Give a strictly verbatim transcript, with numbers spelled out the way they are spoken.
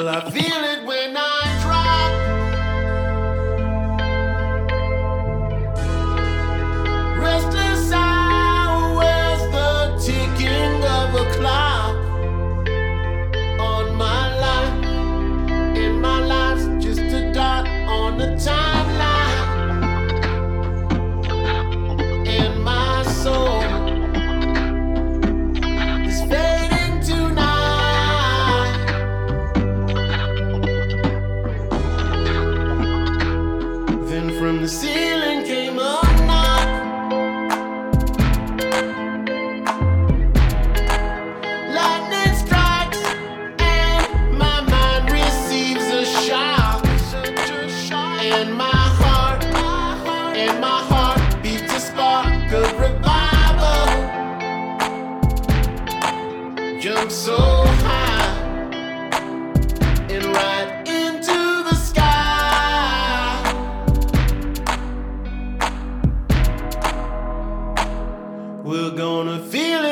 Well, I feel it when I drop. Restless hours, the ticking of a clock on my life. In my life's just a dot on the timeline. And my soul is fading tonight. Then from the ceiling came a knock. Lightning strikes and my mind receives a shock. And my heart, and my heart beats a spark of revival. Jump so high and right into the sky. We're gonna feel it.